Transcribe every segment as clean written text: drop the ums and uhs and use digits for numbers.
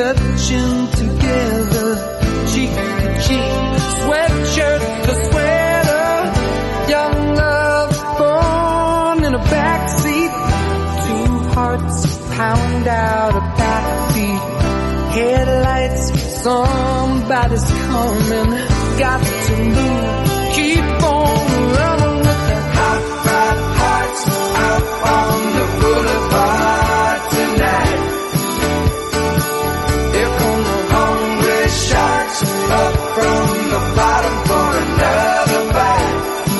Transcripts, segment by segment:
touching together, cheek to cheek, sweatshirt to sweater, young love born in a backseat, two hearts pound out a backbeat, headlights, somebody's coming, got to move, keep on running with the hot rod hearts out on the boulevard tonight. Here come the hungry sharks up from the bottom for another bite.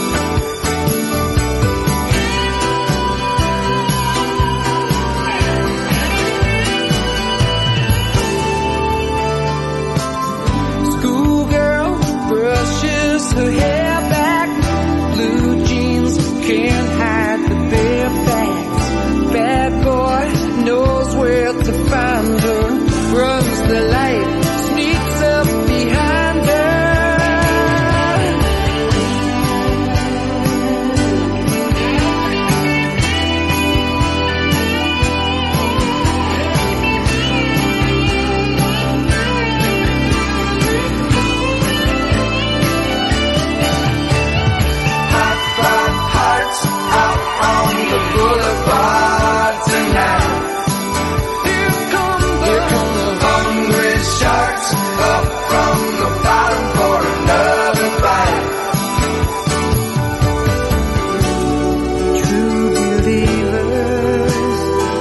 Schoolgirl brushes her hair back, blue jeans can't hide the bare facts. Bad boy knows where to find her, runs the light, sneaks up behind her. Hot rod hearts out on the boulevard tonight. Here come the hungry sharks up from the bottom for another bite. True believers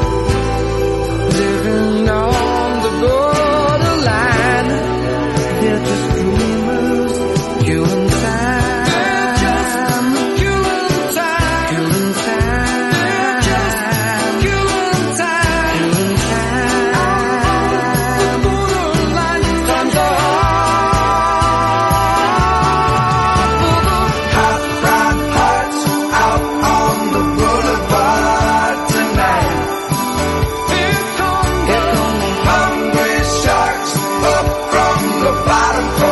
living on the borderline, they're just dreamers, killing time. They're just killing time. Killing time. They're just killing time. Killing time. Borderline times are hot rod hearts out on the boulevard tonight. Here come the hungry sharks up from the bottom for